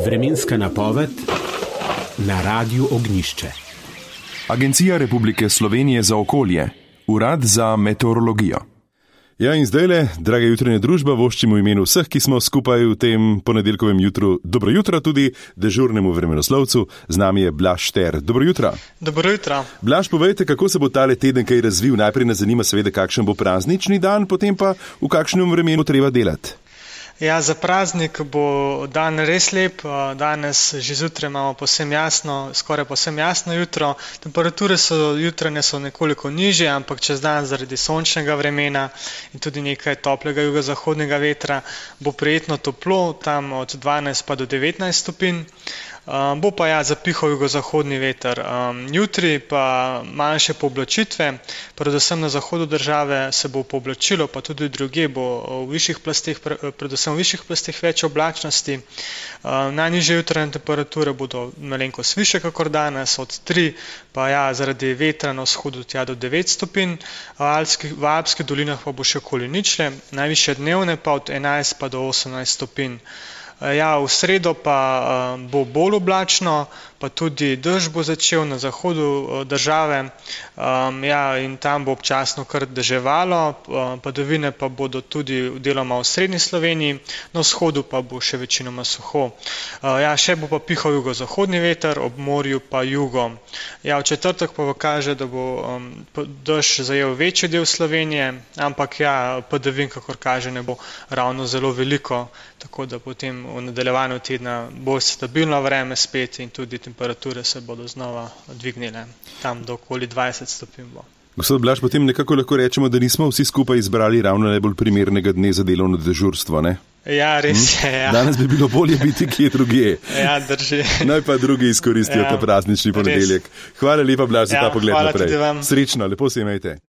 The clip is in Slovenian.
Vremenska napoved na Radiu Ognjišče. Agencija Republike Slovenije za okolje, Urad za meteorologijo. Ja, in zdajle, draga jutranja družba, voščimo v imenu vseh, ki smo skupaj v tem ponedeljkovem jutru. Dobro jutro tudi dežurnemu vremenoslovcu, z nami je Blaž Šter. Dobro jutro. Dobro jutro. Blaž, povejte, kako se bo tale teden kaj razvil. Najprej nas zanima seveda, kakšen bo praznični dan, potem pa v kakšnem vremenu treba delati. Ja, za praznik bo dan res lep. Danes že zjutraj imamo povsem jasno, skoraj povsem jasno jutro. Temperature jutranje so nekoliko nižje, ampak čez dan zaradi sončnega vremena in tudi nekaj toplega jugozahodnega vetra bo prijetno toplo, tam od 12 pa do 19 stopinj. Bo pa zapihal jugozahodni veter. Jutri pa manjše pooblačitve, predvsem na zahodu države se bo pooblačilo, pa tudi drugje bo v višjih plasteh, predvsem v višjih plasteh več oblačnosti. Najnižje jutranje temperature bodo malenkost višje kakor danes, od 3 pa zaradi vetra na vzhodu tja do 9 stopinj, v Alpskih dolinah pa bo še okoli ničle, najvišje dnevne pa od 11 pa do 18 stopinj. V sredo pa bo bolj oblačno, pa tudi dež bo začel na zahodu države, in tam bo občasno kar deževalo, padavine pa bodo tudi deloma v srednji Sloveniji, na vzhodu pa bo še večinoma suho. Še bo pa pihal jugozahodni veter, ob morju pa jugo. V četrtek pa kaže, da bo dež zajel večji del Slovenije, ampak padavin, kakor kaže, ne bo ravno zelo veliko, tako da potem v nadaljevanju tedna bolj stabilno vreme spet in tudi temperature se bodo znova dvignile, tam do okoli 20 stopinj bo. Gospod Blaž, potem nekako lahko rečemo, da nismo vsi skupaj izbrali ravno najbolj primernega dne za delovno dežurstvo, ne? Ja, res je. Danes bi bilo bolje biti kje drugje. Drži. Naj pa drugi izkoristijo ta praznični ponedeljek. Hvala lepa, Blaž, za ta pogled naprej. Hvala tudi vam. Srečno, lepo se imejte.